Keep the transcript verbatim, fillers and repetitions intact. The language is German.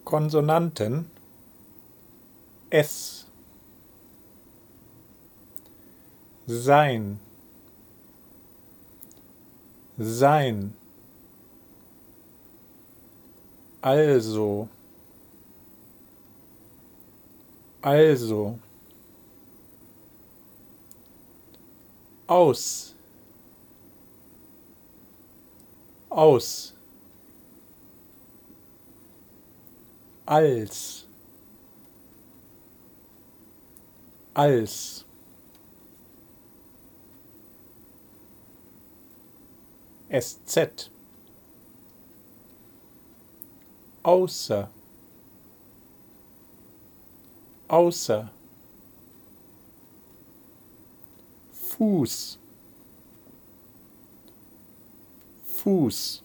Konsonanten S, sein, sein, also, also, aus, aus, als, als, sz, außer, außer, Fuß, Fuß,